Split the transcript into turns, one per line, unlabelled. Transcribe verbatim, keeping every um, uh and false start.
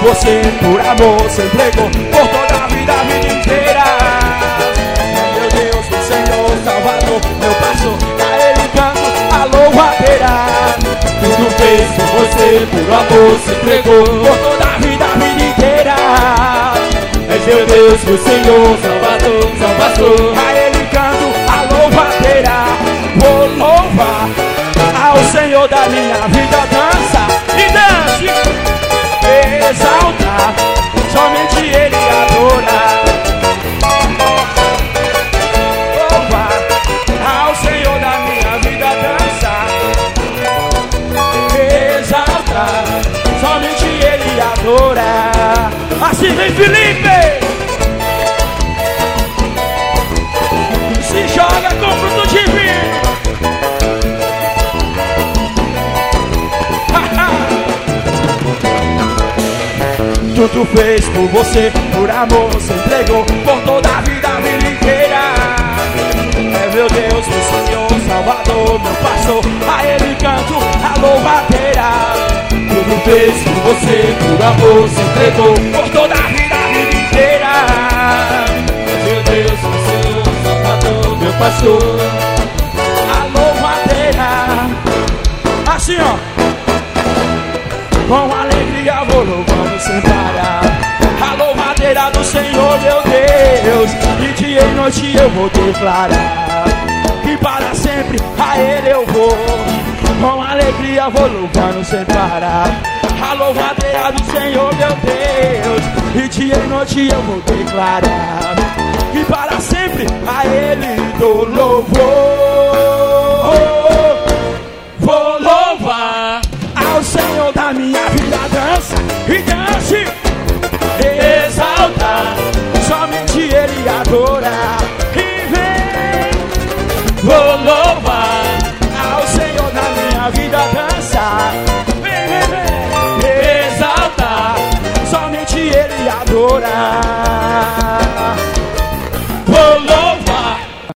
você por amor se entregou por toda a vida, a vida inteira. Meu Deus, o Senhor Salvador, meu pastor, a Ele canto a louvadeira. Tudo fez por você, por amor se entregou por toda a vida, a vida inteira. És meu Deus, meu Senhor Salvador, Salvador, a Ele canto a louvadeira. Vou louvar ao Senhor da minha vida, dança e dance, exaltar, somente Ele adorar. Louvar ao Senhor da minha vida, dançar, exaltar, somente Ele adorar. Assim vem Felipe, se joga com fruto divino. Tudo fez por você, por amor se entregou por toda a vida, a vida inteira. É meu Deus, meu Senhor, Salvador, meu pastor, a Ele canto a louvadeira. Tudo fez por você, por amor se entregou por toda a vida, a vida inteira. É meu Deus, meu Senhor, Salvador, meu pastor, a louvadeira. Assim ó, com alegria vou louvando sem parar a louvadeira do Senhor, meu Deus. De dia e noite eu vou declarar que para sempre a Ele eu vou. Com alegria vou louvando sem parar a louvadeira do Senhor, meu Deus. De dia e noite eu vou declarar que para sempre a Ele dou louvor. Vou louvar ao Senhor da minha vida, dança e dance, exaltar, somente Ele adorar. E vem, vou louvar ao Senhor da minha vida, dançar, vem, vem, vem, exaltar, somente Ele adorar. Vou louvar